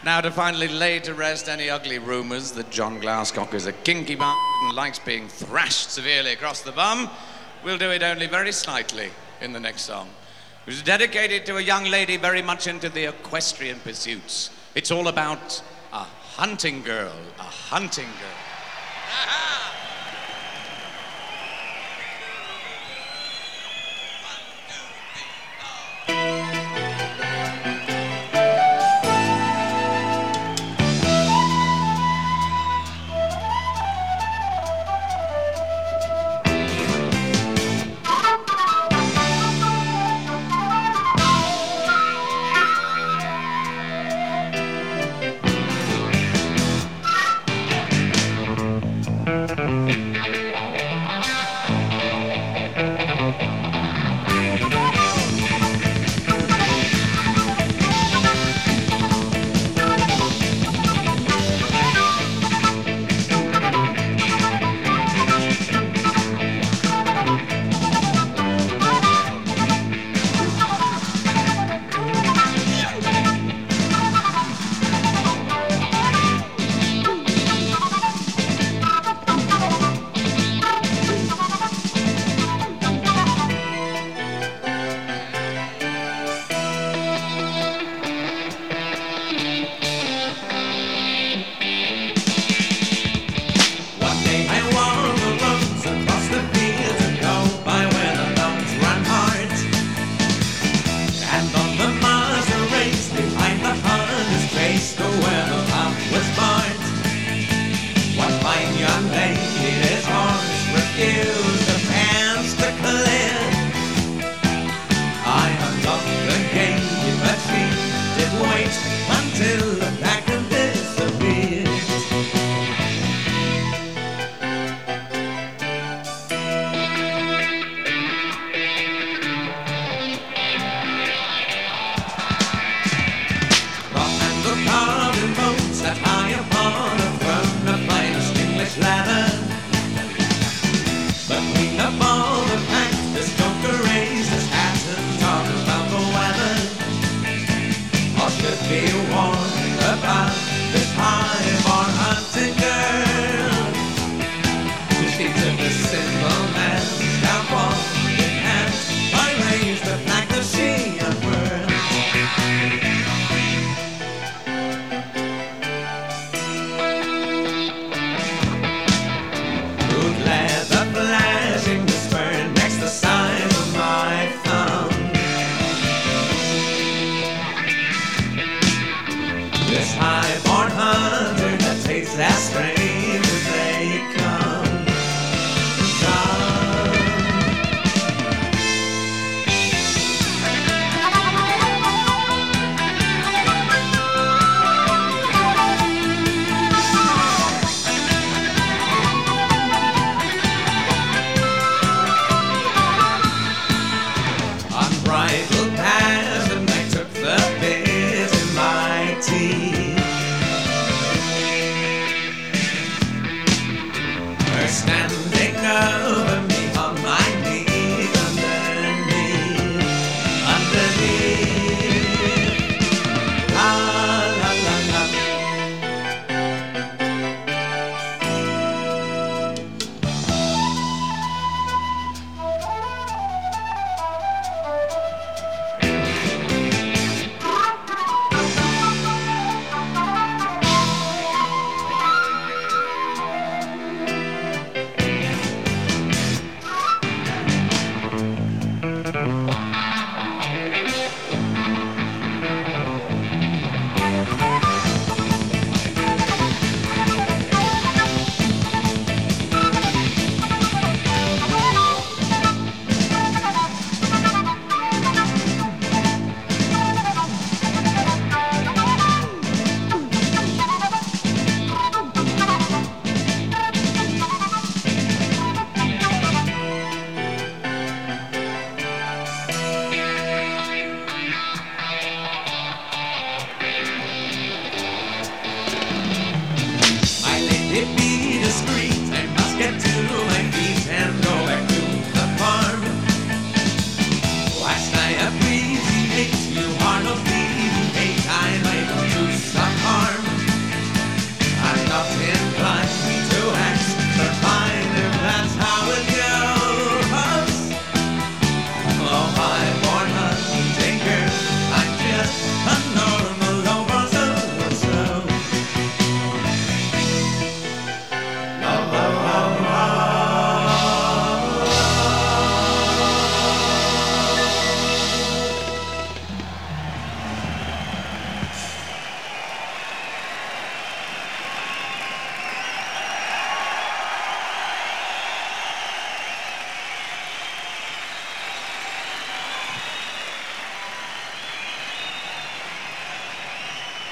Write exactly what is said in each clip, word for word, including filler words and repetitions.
Now, to finally lay to rest any ugly rumours that John Glasscock is a kinky bum and likes being thrashed severely across the bum, we'll do it only very slightly in the next song. It was dedicated to a young lady very much into the equestrian pursuits. It's all about a hunting girl, a hunting girl. Aha!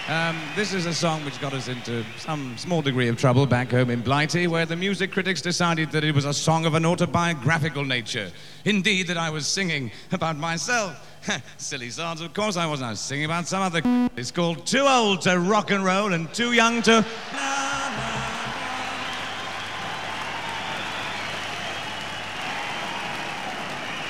Um, this is a song which got us into some small degree of trouble back home in Blighty, where the music critics decided that it was a song of an autobiographical nature. Indeed, that I was singing about myself. Silly songs, of course I wasn't. I was singing about some other... It's called Too Old to Rock and Roll and Too Young to...